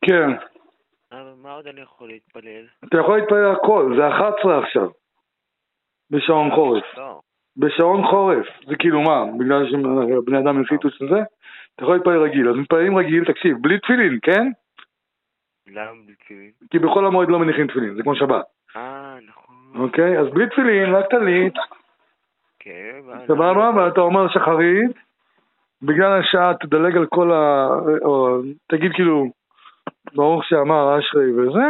כן. אבל מה עוד אני יכול להתפלל? אתה יכול להתפלל הכל, זה 11 עכשיו. בשעון חורף. לא. בשעון חורף. זה כאילו מה? בגלל שבני אדם הנחיתו של זה? אתה יכול להתפלל רגיל. אז מתפללים רגיל, תקשיב, בלי תפילין, כן? למה בלי תפילין? כי בכל המועד לא מניחים תפילין, זה כמו שבת. נכון. אוקיי? אז בלי תפילין, רק טלית. כן. סבבה, ואתה אומר שחרית. בגלל השעה תדלג על כל או תגיד כאילו, ברוך שאמר אשרי וזה,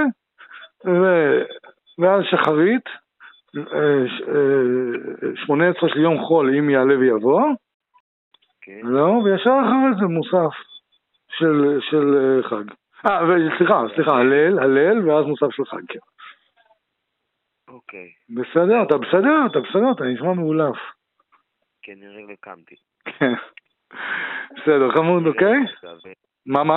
ואז שחרית, 18 של יום חול, אם יעלה ויבוא, לא, וישר אחרי זה מוסף של חג. סליחה, הלל, ואז מוסף של חג, כן. אוקיי. בסדר? אתה בסדר? אתה נשמע מאולף. כן, נראה וקמתי. כן. בסדר, חמוד, אוקיי? מה?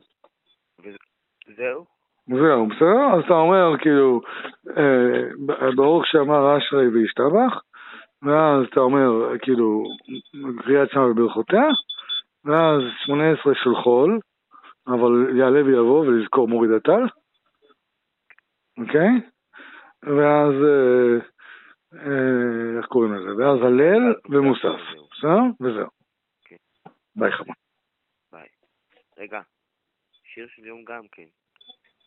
זהו? זהו, בסדר? אז אתה אומר, כאילו, ברוך שאמר אשרי וישתבח, ואז אתה אומר, כאילו, קריאת שמע וברכותיה, ואז 18 של חול, אבל יעלה ויבוא ולזכור מוריד הטל, אוקיי? ואז, איך קוראים לזה? ואז הלל ומוסף, בסדר? וזהו. ביי חמוד. ביי. רגע, שיר של יום גם כן.